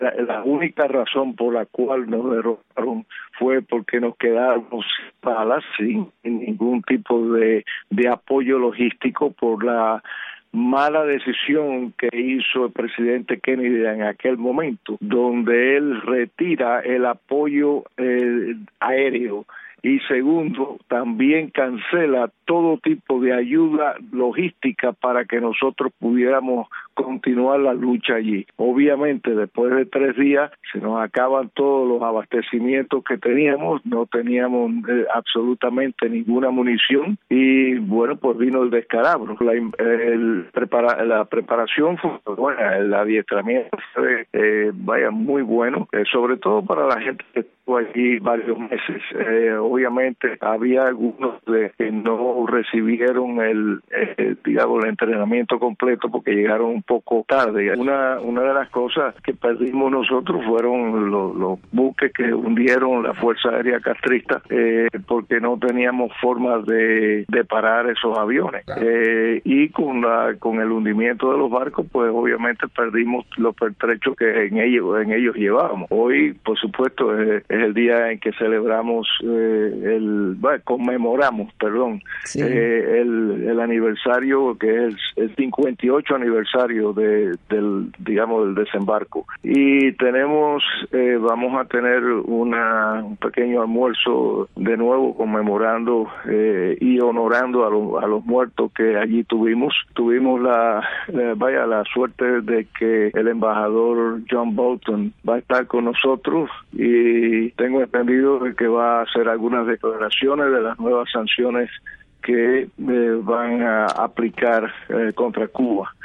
La única razón por la cual nos derrotaron fue porque nos quedamos sin balas, sin ningún tipo de apoyo logístico por la mala decisión que hizo el presidente Kennedy en aquel momento, donde él retira el apoyo aéreo y segundo, también cancela todo tipo de ayuda logística para que nosotros pudiéramos continuar la lucha allí. Obviamente, después de 3 días, se nos acaban todos los abastecimientos que teníamos, no teníamos absolutamente ninguna munición y, bueno, pues vino el descalabro. La preparación fue buena, el adiestramiento fue, muy bueno, sobre todo para la gente que estuvo allí varios meses. Obviamente, había algunos que no recibieron el entrenamiento completo porque llegaron un poco tarde. Una de las cosas que perdimos nosotros fueron los buques que hundieron la Fuerza Aérea Castrista porque no teníamos forma de parar esos aviones. Claro. Y con el hundimiento de los barcos, pues obviamente perdimos los pertrechos que en ellos llevábamos. Hoy, por supuesto, es el día en que celebramos conmemoramos el aniversario, que es el 58 aniversario del desembarco, y vamos a tener un pequeño almuerzo de nuevo conmemorando y honorando a los muertos que allí tuvimos la suerte de que el embajador John Bolton va a estar con nosotros y tengo entendido de que va a hacer algunas declaraciones de las nuevas sanciones que van a aplicar contra Cuba.